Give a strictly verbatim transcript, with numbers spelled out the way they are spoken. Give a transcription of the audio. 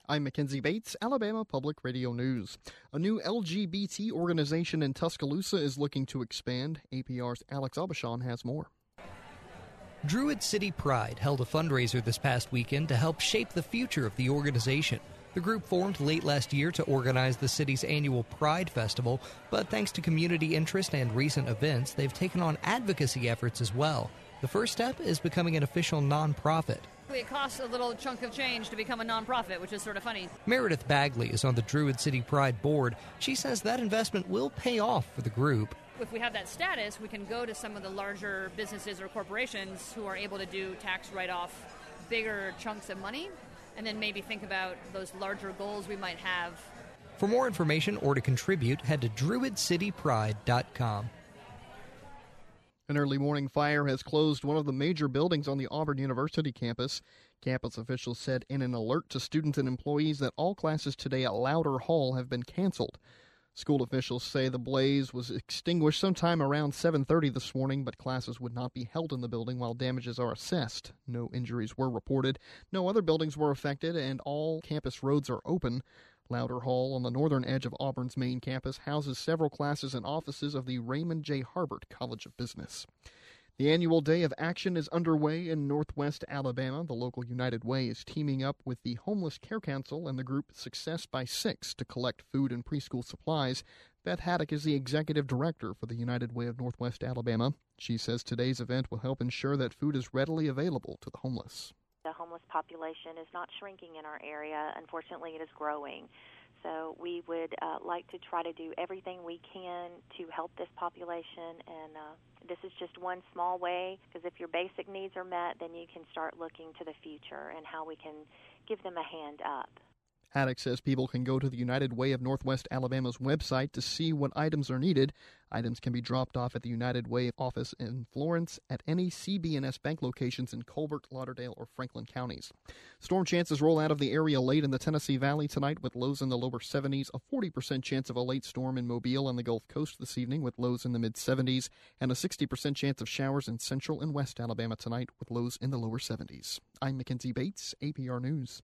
I'm Mackenzie Bates, Alabama Public Radio News. A new L G B T organization in Tuscaloosa is looking to expand. A P R's Alex Abashan has more. Druid City Pride held a fundraiser this past weekend to help shape the future of the organization. The group formed late last year to organize the city's annual Pride Festival, but thanks to community interest and recent events, they've taken on advocacy efforts as well. The first step is becoming an official nonprofit. It costs a little chunk of change to become a nonprofit, which is sort of funny. Meredith Bagley is on the Druid City Pride board. She says that investment will pay off for the group. If we have that status, we can go to some of the larger businesses or corporations who are able to do tax write-off bigger chunks of money, and then maybe think about those larger goals we might have. For more information or to contribute, head to druid city pride dot com. An early morning fire has closed one of the major buildings on the Auburn University campus. Campus officials said in an alert to students and employees that all classes today at Louder Hall have been canceled. School officials say the blaze was extinguished sometime around seven thirty this morning, but classes would not be held in the building while damages are assessed. No injuries were reported. No other buildings were affected, and all campus roads are open. Louder Hall, on the northern edge of Auburn's main campus, houses several classes and offices of the Raymond J. Harbert College of Business. The annual Day of Action is underway in northwest Alabama. The local United Way is teaming up with the Homeless Care Council and the group Success by Six to collect food and preschool supplies. Beth Haddock is the executive director for the United Way of Northwest Alabama. She says today's event will help ensure that food is readily available to the homeless. The homeless population is not shrinking in our area. Unfortunately, it is growing. So we would uh, like to try to do everything we can to help this population, and uh, this is just one small way, because if your basic needs are met, then you can start looking to the future and how we can give them a hand up. Haddock says people can go to the United Way of Northwest Alabama's website to see what items are needed. Items can be dropped off at the United Way office in Florence, at any C B and S Bank locations in Colbert, Lauderdale, or Franklin counties. Storm chances roll out of the area late in the Tennessee Valley tonight with lows in the lower seventies, a forty percent chance of a late storm in Mobile and the Gulf Coast this evening with lows in the mid-seventies, and a sixty percent chance of showers in central and west Alabama tonight with lows in the lower seventies. I'm Mackenzie Bates, A P R News.